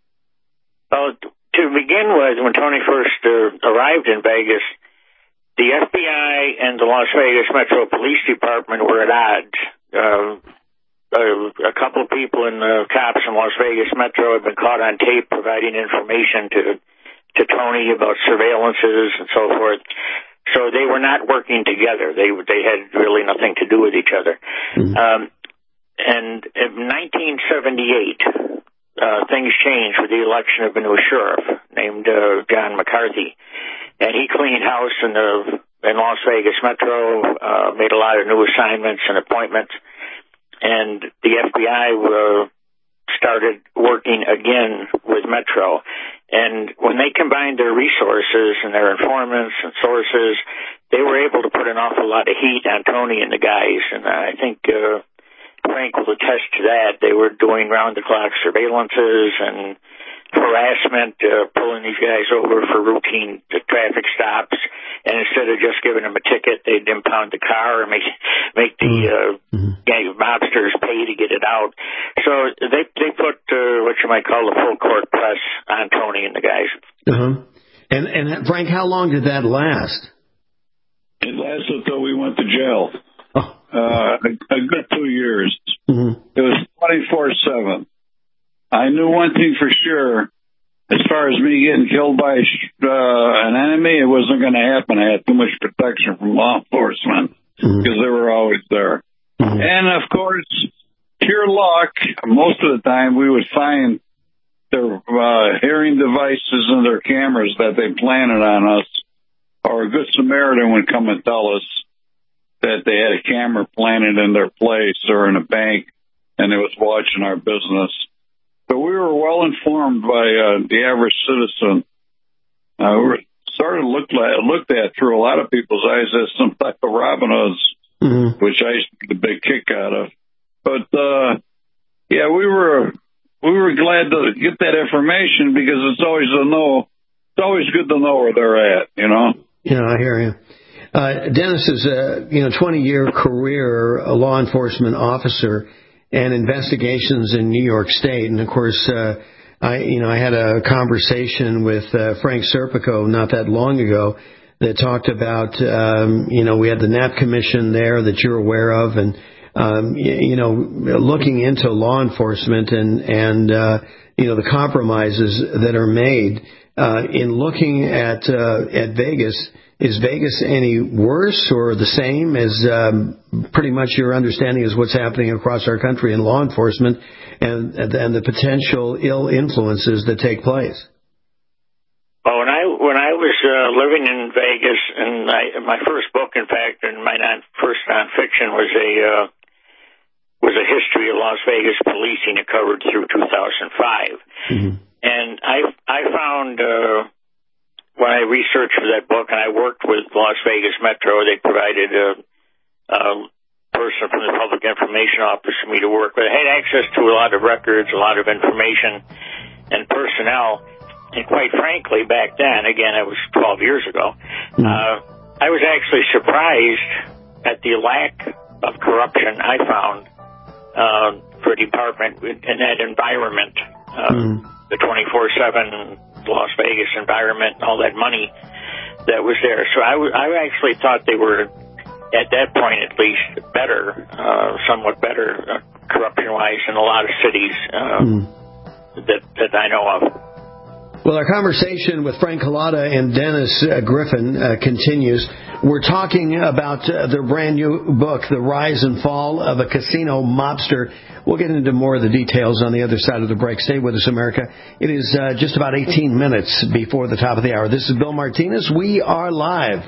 Well, to begin with, when Tony first uh, arrived in Vegas, the F B I and the Las Vegas Metro Police Department were at odds. Uh, a, a couple of people in the cops in Las Vegas Metro had been caught on tape providing information to to Tony about surveillances and so forth. So they were not working together. They they had really nothing to do with each other. Mm-hmm. Um, and in nineteen seventy-eight, uh, things changed with the election of a new sheriff named uh, John McCarthy, and he cleaned house in the in Las Vegas Metro, uh, made a lot of new assignments and appointments, and the F B I uh, started working again with Metro. And when they combined their resources and their informants and sources, they were able to put an awful lot of heat on Tony and the guys. And I think uh, Frank will attest to that. They were doing round-the-clock surveillances and harassment, uh, pulling these guys over for routine traffic stops. and instead of just giving them a ticket, they'd impound the car or make make the uh, Mm-hmm. gang of mobsters pay to get it out. So they they put uh, what you might call the full court press on Tony and the guys. Uh-huh. And and Frank, how long did that last? It lasted until we went to jail. Oh. Uh, a, a good two years. Mm-hmm. It was twenty-four seven. I knew one thing for sure. As far as me getting killed by uh, an enemy, it wasn't going to happen. I had too much protection from law enforcement because mm-hmm. they were always there. Mm-hmm. And, of course, pure luck, most of the time we would find their uh, hearing devices and their cameras that they planted on us, or a good Samaritan would come and tell us that they had a camera planted in their place or in a bank and it was watching our business. So we were well informed by uh, the average citizen. Uh, we were sort of looked at, looked at through a lot of people's eyes as some type of Robin Hoods, mm-hmm. which I used to get a big kick out of. But uh, yeah, we were we were glad to get that information because it's always to know. It's always good to know where they're at, you know. Yeah, I hear you. Uh, Dennis is a you know twenty-year career a law enforcement officer and investigations in New York State, and of course, uh, I you know I had a conversation with uh, Frank Serpico not that long ago that talked about um, you know we had the Knapp Commission there that you're aware of, and um, you, you know looking into law enforcement and and uh, you know the compromises that are made uh, in looking at uh, at Vegas. Is Vegas any worse or the same as um, pretty much your understanding is what's happening across our country in law enforcement and, and the potential ill influences that take place? Oh, when I when I was uh, living in Vegas, and I, my first book, in fact, and my non, first nonfiction was a uh, was a history of Las Vegas policing. It covered through two thousand five, mm-hmm. and I I found. Uh, When I researched for that book, and I worked with Las Vegas Metro, they provided a, a person from the Public Information Office for me to work with. I had access to a lot of records, a lot of information, and personnel. And quite frankly, back then, again, it was twelve years ago, mm-hmm. uh, I was actually surprised at the lack of corruption I found uh, for a department in that environment, uh, mm-hmm. the twenty-four seven Las Vegas environment and all that money that was there. So I, w- I actually thought they were, at that point at least, better, uh, somewhat better uh, corruption-wise in a lot of cities uh, mm. that, that I know of. Well, our conversation with Frank Cullotta and Dennis uh, Griffin uh, continues. We're talking about uh, their brand new book, The Rise and Fall of a Casino Mobster. We'll get into more of the details on the other side of the break. Stay with us, America. It is uh, just about eighteen minutes before the top of the hour. This is Bill Martinez. We are live.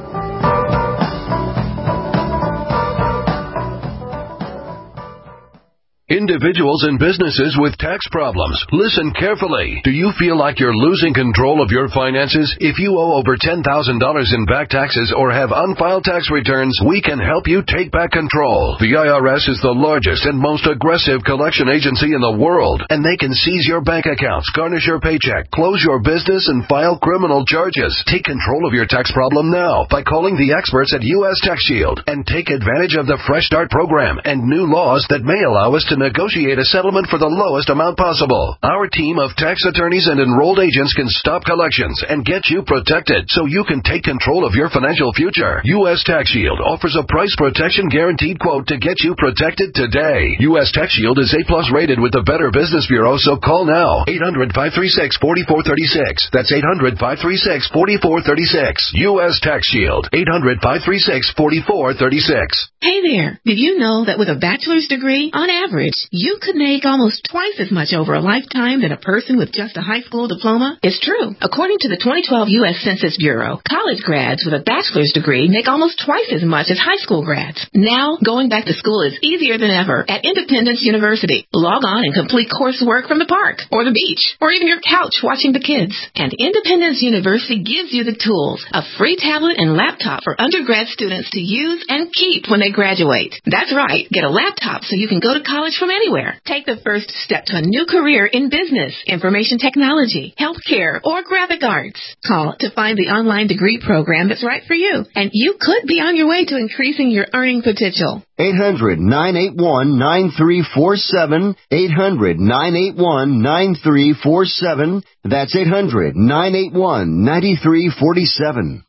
Individuals and businesses with tax problems, listen carefully. Do you feel like you're losing control of your finances? If you owe over ten thousand dollars in back taxes or have unfiled tax returns, we can help you take back control. The I R S is the largest and most aggressive collection agency in the world, and they can seize your bank accounts, garnish your paycheck, close your business, and file criminal charges. Take control of your tax problem now by calling the experts at U S Tax Shield and take advantage of the Fresh Start program and new laws that may allow us to negotiate a settlement for the lowest amount possible. Our team of tax attorneys and enrolled agents can stop collections and get you protected so you can take control of your financial future. U S Tax Shield offers a price protection guaranteed quote to get you protected today. U S Tax Shield is A plus rated with the Better Business Bureau, so call now. eight hundred, five three six, four four three six. That's eight hundred, five three six, four four three six. U S Tax Shield. eight hundred, five three six, four four three six. Hey there. Did you know that with a bachelor's degree, on average, you could make almost twice as much over a lifetime than a person with just a high school diploma? It's true. According to the twenty twelve U S Census Bureau, college grads with a bachelor's degree make almost twice as much as high school grads. Now, going back to school is easier than ever at Independence University. Log on and complete coursework from the park, or the beach, or even your couch watching the kids. And Independence University gives you the tools, a free tablet and laptop for undergrad students to use and keep when they graduate. That's right. Get a laptop so you can go to college much from anywhere. Take the first step to a new career in business, information technology, healthcare, or graphic arts. Call to find the online degree program that's right for you, and you could be on your way to increasing your earning potential. eight hundred, nine eight one, nine three four seven. eight hundred, nine eight one, nine three four seven. That's eight hundred, nine eight one, nine three four seven.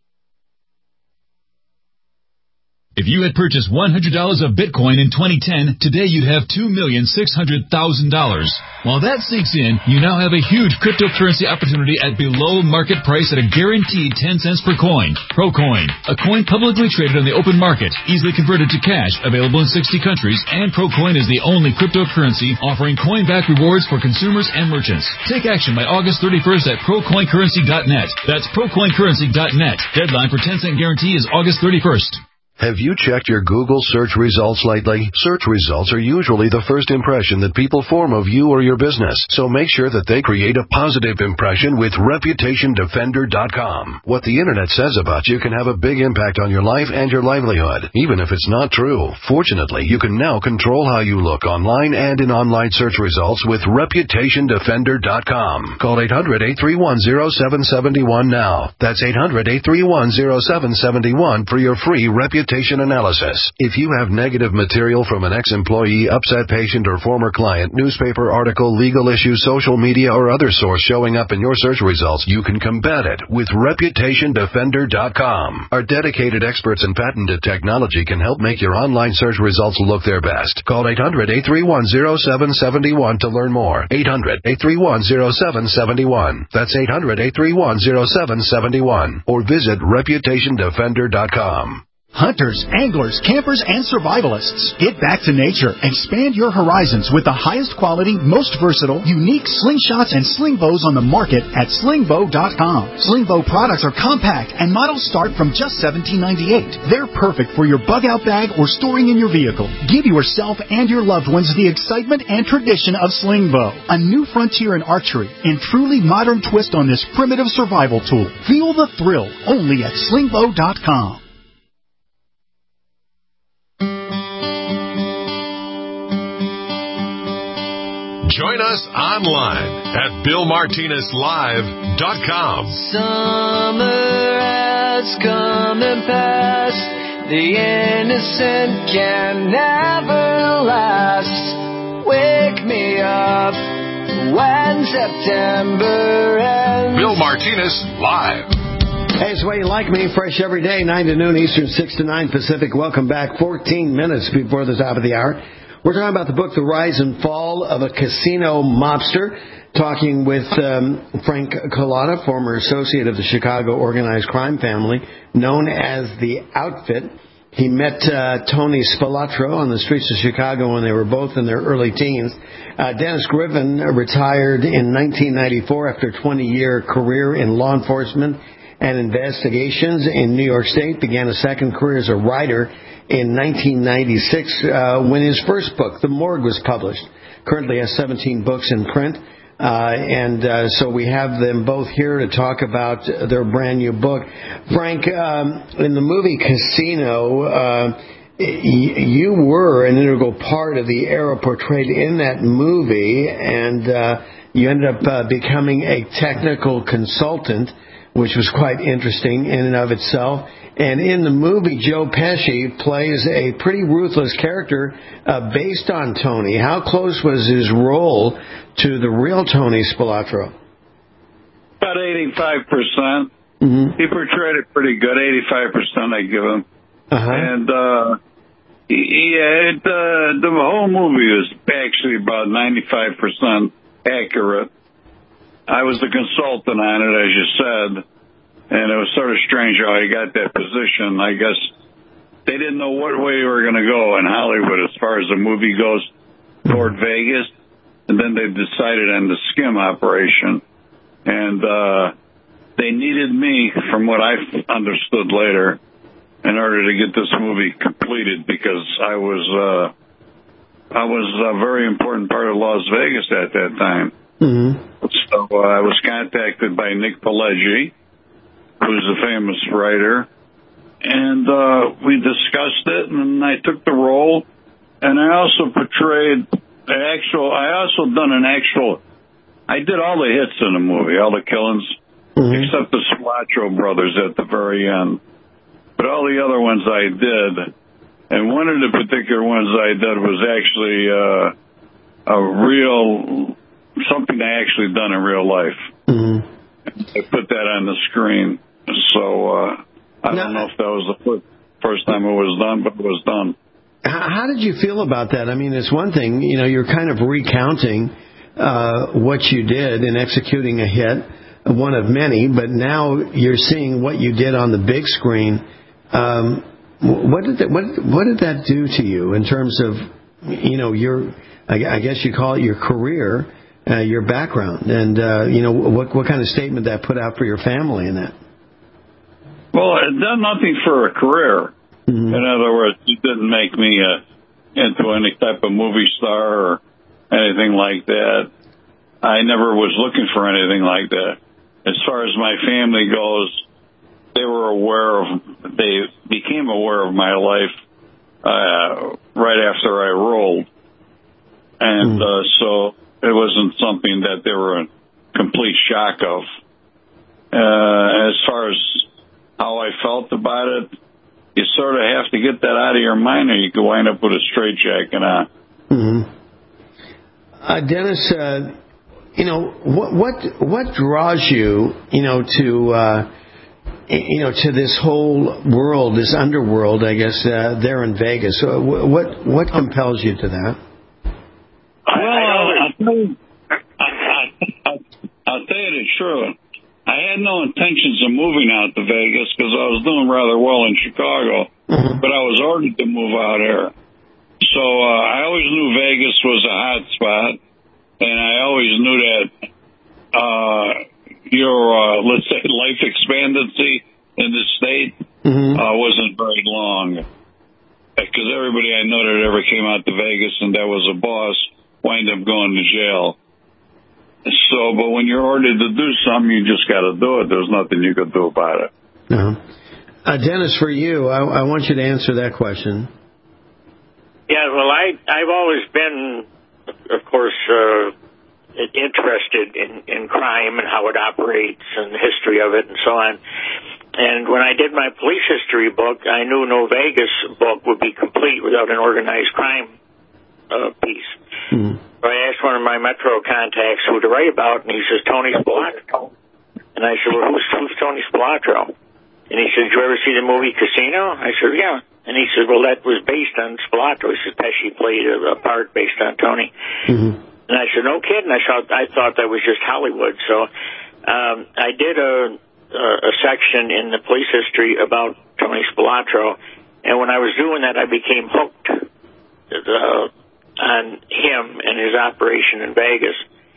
If you had purchased one hundred dollars of Bitcoin in twenty ten, today you'd have two million six hundred thousand dollars. While that sinks in, you now have a huge cryptocurrency opportunity at below market price at a guaranteed ten cents per coin. Procoin, a coin publicly traded on the open market, easily converted to cash, available in sixty countries, and Procoin is the only cryptocurrency offering coin-back rewards for consumers and merchants. Take action by August thirty-first at procoin currency dot net. That's procoin currency dot net. Deadline for ten cent guarantee is August thirty-first. Have you checked your Google search results lately? Search results are usually the first impression that people form of you or your business, so make sure that they create a positive impression with reputation defender dot com. What the Internet says about you can have a big impact on your life and your livelihood, even if it's not true. Fortunately, you can now control how you look online and in online search results with reputation defender dot com. Call eight hundred, eight three one, zero seven seven one now. That's eight hundred, eight three one, zero seven seven one for your free reputation analysis. If you have negative material from an ex-employee, upset patient, or former client, newspaper article, legal issue, social media, or other source showing up in your search results, you can combat it with reputation defender dot com. Our dedicated experts in patented technology can help make your online search results look their best. Call eight hundred, eight three one, zero seven seven one to learn more. eight hundred, eight three one, zero seven seven one. That's eight hundred, eight three one, zero seven seven one. Or visit reputation defender dot com. Hunters, anglers, campers, and survivalists. Get back to nature. Expand your horizons with the highest quality, most versatile, unique slingshots and sling bows on the market at sling bow dot com. Sling bow products are compact and models start from just seventeen ninety-eight. They're perfect for your bug out bag or storing in your vehicle. Give yourself and your loved ones the excitement and tradition of sling bow. A new frontier in archery and truly modern twist on this primitive survival tool. Feel the thrill only at sling bow dot com. Join us online at bill martinez live dot com. Summer has come and passed. The innocent can never last. Wake me up when September ends. Bill Martinez Live. Hey, it's the way you like me, fresh every day, nine to noon Eastern, six to nine Pacific. Welcome back, fourteen minutes before the top of the hour. We're talking about the book, The Rise and Fall of a Casino Mobster, talking with um, Frank Cullotta, former associate of the Chicago organized crime family, known as The Outfit. He met uh, Tony Spilatro on the streets of Chicago when they were both in their early teens. Uh, Dennis Griffin retired in nineteen ninety-four after a twenty-year career in law enforcement and investigations in New York State. Began a second career as a writer in nineteen ninety-six uh, when his first book, The Morgue, was published. Currently has seventeen books in print. Uh, and uh, so we have them both here to talk about their brand new book. Frank, um, in the movie Casino, uh, y- you were an integral part of the era portrayed in that movie, and uh, you ended up uh, becoming a technical consultant, which was quite interesting in and of itself. And in the movie, Joe Pesci plays a pretty ruthless character uh, based on Tony. How close was his role to the real Tony Spilatro? About eighty-five percent. Mm-hmm. He portrayed it pretty good. eighty-five percent I give him. Uh-huh. And uh, yeah, it, uh, the whole movie was actually about ninety-five percent accurate. I was the consultant on it, as you said. And it was sort of strange how I got that position. I guess they didn't know what way we were going to go in Hollywood as far as the movie goes toward Vegas. And then they decided on the skim operation. And uh, they needed me, from what I understood later, in order to get this movie completed because I was uh, I was a very important part of Las Vegas at that time. Mm-hmm. So uh, I was contacted by Nick Pileggi, who's a famous writer, and uh, we discussed it, and I took the role, and I also portrayed the actual. I also done an actual. I did all the hits in the movie, all the killings, mm-hmm. except the Spilotro brothers at the very end. But all the other ones I did, and one of the particular ones I did was actually uh, a real something I actually done in real life. Mm-hmm. I put that on the screen, so uh, I don't know if that was the first. First time it was done, but it was done. How did you feel about that? I mean, it's one thing, you know, you're kind of recounting uh, what you did in executing a hit, one of many, but now you're seeing what you did on the big screen. Um, what did that, what what did that do to you in terms of, you know, your, I, I guess you call it your career, uh, your background, and uh, you know, what what kind of statement that put out for your family in that? Well, it done nothing for a career. Mm-hmm. In other words, it didn't make me uh, into any type of movie star or anything like that. I never was looking for anything like that. As far as my family goes, they were aware of, they became aware of my life uh, right after I rolled. And mm-hmm. uh, so it wasn't something that they were in complete shock of. Uh, as far as how I felt about it, you sort of have to get that out of your mind, or you could wind up with a straitjacket on. Mm-hmm. Uh, Dennis, uh, you know what what what draws you, you know, to uh, you know to this whole world, this underworld, I guess, uh, there in Vegas. So what what compels you to that? Well, I'll tell you, I'll, I'll tell you the truth. I had no intentions of moving out to Vegas because I was doing rather well in Chicago, mm-hmm. but I was ordered to move out here. So uh, I always knew Vegas was a hot spot, and I always knew that uh, your, uh, let's say, life expectancy in the state mm-hmm. uh, wasn't very long. Because everybody I know that ever came out to Vegas and that was a boss wind up going to jail. So, but when you're ordered to do something, you just got to do it. There's nothing you can do about it. No. Uh, Dennis, for you, I, I want you to answer that question. Yeah, well, I, I've always been, of course, uh, interested in, in crime and how it operates and the history of it and so on. And when I did my police history book, I knew no Vegas book would be complete without an organized crime uh, piece. Mm-hmm. So I asked one of my Metro contacts who to write about, and he says, Tony Spilotro. And I said, well, who's, who's Tony Spilotro? And he said, did you ever see the movie Casino? I said, yeah. And he said, well, that was based on Spilotro. He said, Pesci played a, a part based on Tony. Mm-hmm. And I said, no kidding. I thought, I thought that was just Hollywood. So um, I did a, a, a section in the police history about Tony Spilotro. And when I was doing that, I became hooked. Uh, on him and his operation in Vegas.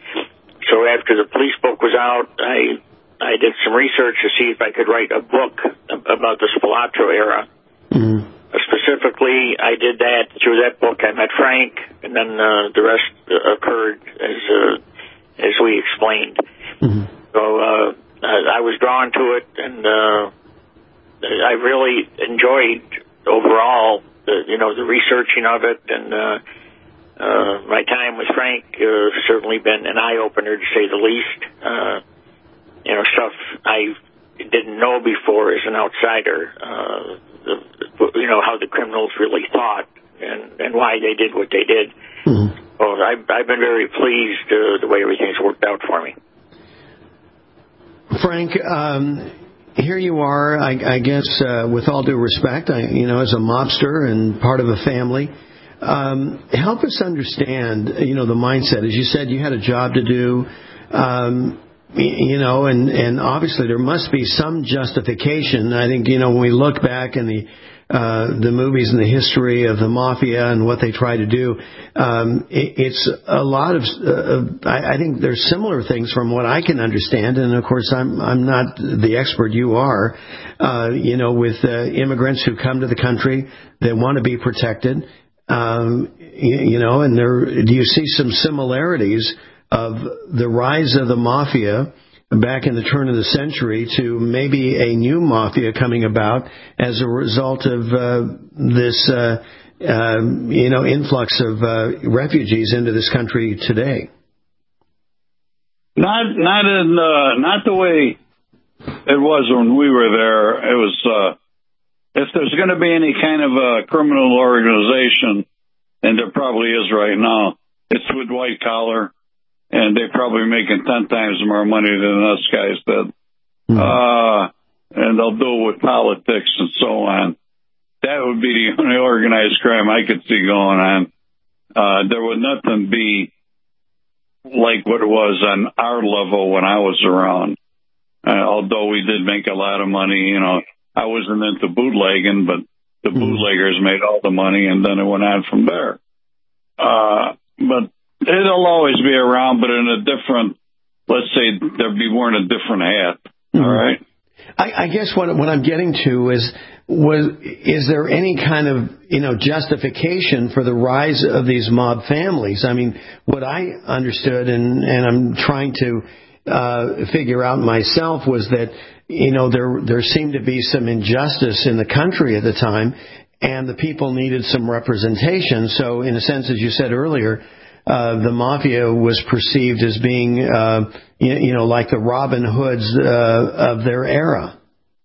So after the police book was out, I I did some research to see if I could write a book about the Spilotro era. Mm-hmm. Uh, specifically, I did that. Through that book, I met Frank, and then uh, the rest uh, occurred as uh, as we explained. Mm-hmm. So uh, I was drawn to it, and uh, I really enjoyed overall, the, you know, the researching of it, and uh, Uh, my time with Frank uh, certainly been an eye-opener, to say the least. Uh, you know, stuff I didn't know before as an outsider. Uh, the, you know, how the criminals really thought and, and why they did what they did. Mm-hmm. Well, I've, I've been very pleased uh, the way everything's worked out for me. Frank, um, here you are, I, I guess, uh, with all due respect, I, you know, as a mobster and part of a family. Um, help us understand, you know, the mindset. As you said, you had a job to do, um, you know, and, and obviously there must be some justification. I think, you know, when we look back in the uh, the movies and the history of the mafia and what they try to do, um, it, it's a lot of, uh, I, I think there's similar things from what I can understand. And of course, I'm, I'm not the expert you are, uh, you know, with uh, immigrants who come to the country, they want to be protected. Um, you, you know, and there, do you see some similarities of the rise of the mafia back in the turn of the century to maybe a new mafia coming about as a result of uh, this uh, um, you know, influx of uh, refugees into this country today. Not, not in, uh, not the way it was when we were there. It was, uh, if there's going to be any kind of a criminal organization, and there probably is right now, it's with white collar, and they're probably making ten times more money than us guys did. Mm-hmm. Uh, and they'll do it with politics and so on. That would be the only organized crime I could see going on. Uh, there would nothing be like what it was on our level when I was around. Uh, although we did make a lot of money, you know, I wasn't into bootlegging, but the bootleggers made all the money, and then it went on from there. Uh, but it'll always be around, but in a different, let's say there'd be wearing a different hat. Mm-hmm. All right. I, I guess what what I'm getting to is was is there any kind of you know justification for the rise of these mob families? I mean, what I understood and and I'm trying to uh, figure out myself was that you know there there seemed to be some injustice in the country at the time, and the people needed some representation. So, in a sense, as you said earlier, uh, the mafia was perceived as being, uh, you, you know, like the Robin Hoods uh, of their era.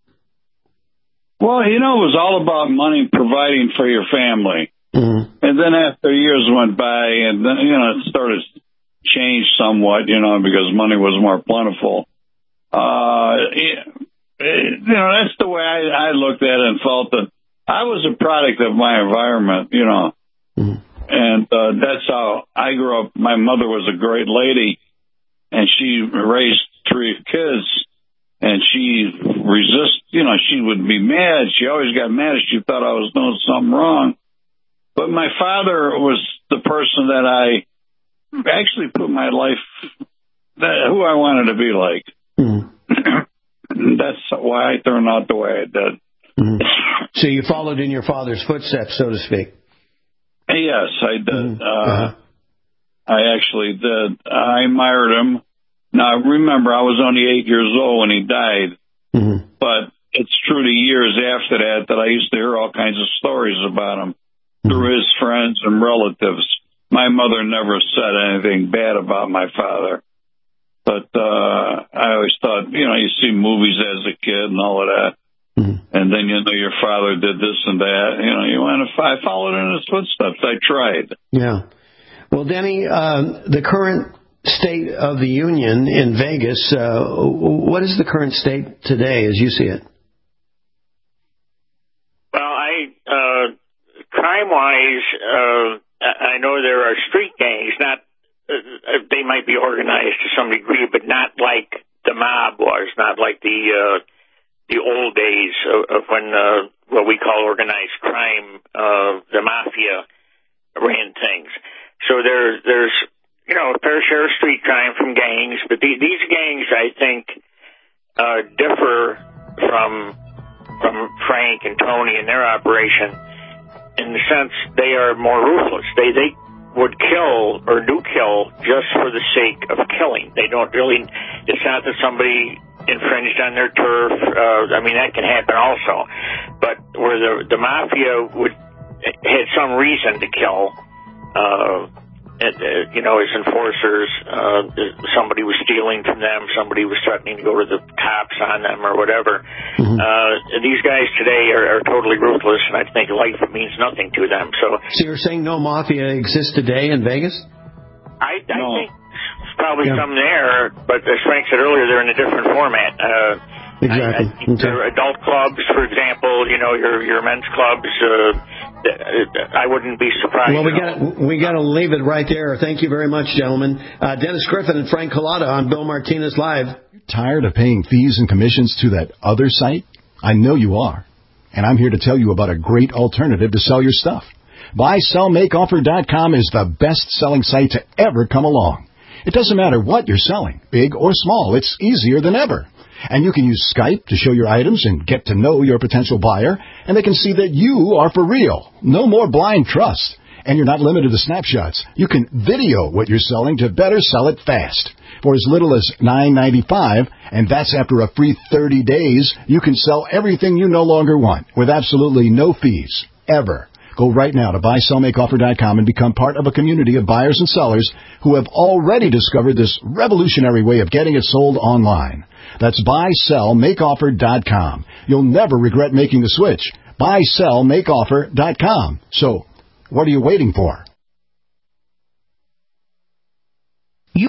Well, you know, it was all about money, providing for your family. Mm-hmm. And then after years went by, and then, you know, it started to change somewhat, you know, because money was more plentiful. Uh, it, it, you know, that's the way I, I looked at it and felt that I was a product of my environment, you know. Mm-hmm. And uh, that's how I grew up. My mother was a great lady, and she raised three kids, and she resist. You know, she would be mad. She always got mad if she thought I was doing something wrong. But my father was the person that I actually put my life, that, who I wanted to be like. Mm-hmm. That's why I turned out the way I did. Mm-hmm. So you followed in your father's footsteps, so to speak. Yes, I did. Uh, I actually did. I admired him. Now, remember, I was only eight years old when he died. Mm-hmm. But it's true the years after that that I used to hear all kinds of stories about him mm-hmm. through his friends and relatives. My mother never said anything bad about my father. But uh, I always thought, you know, you see movies as a kid and all of that. Mm-hmm. And then, you know, your father did this and that. You know, you want to, I followed in his footsteps. I tried. Yeah. Well, Denny, uh, the current state of the union in Vegas, uh, what is the current state today as you see it? Well, I, uh, crime-wise, uh, I know there are street gangs. Not, uh, they might be organized to some degree, but not like the mob was, not like the, uh, the old days of, of when uh, what we call organized crime, uh, the mafia ran things. So there, there's, you know, a fair share of street crime from gangs, but the, these gangs, I think, uh, differ from from Frank and Tony and their operation in the sense they are more ruthless. They they would kill or do kill just for the sake of killing. They don't really. It's not that somebody infringed on their turf. Uh, I mean, that can happen also. But where the the mafia would had some reason to kill, uh, and, uh, you know, as enforcers, uh, somebody was stealing from them, somebody was threatening to go to the cops on them or whatever. Mm-hmm. Uh, these guys today are, are totally ruthless, and I think life means nothing to them. So, so you're saying no mafia exists today in Vegas? I, I no. think probably yeah. some there, but as Frank said earlier, they're in a different format. Uh, exactly. I, I think okay. Adult clubs, for example, you know, your your men's clubs. Uh, I wouldn't be surprised. Well, we got we got to leave it right there. Thank you very much, gentlemen. Uh, Dennis Griffin and Frank Collada on Bill Martinez Live. Tired of paying fees and commissions to that other site? I know you are, and I'm here to tell you about a great alternative to sell your stuff. buy sell make offer dot com is the best-selling site to ever come along. It doesn't matter what you're selling, big or small. It's easier than ever. And you can use Skype to show your items and get to know your potential buyer, and they can see that you are for real. No more blind trust. And you're not limited to snapshots. You can video what you're selling to better sell it fast. For as little as nine ninety-five, and that's after a free thirty days, you can sell everything you no longer want with absolutely no fees, ever. Go right now to buy sell make offer dot com and become part of a community of buyers and sellers who have already discovered this revolutionary way of getting it sold online. That's buy sell make offer dot com. You'll never regret making the switch. buy sell make offer dot com. So, what are you waiting for?